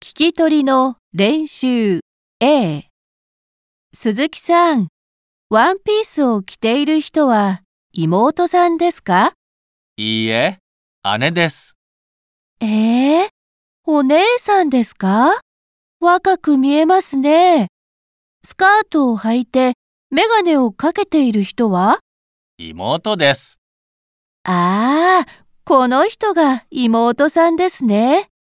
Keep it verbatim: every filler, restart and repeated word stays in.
聞き取りの練習 A。 鈴木さん、ワンピースを着ている人は妹さんですか？ いいえ、姉です。 えー、お姉さんですか？若く見えますね。スカートを履いてメガネをかけている人は？ 妹です。 ああ、この人が妹さんですね。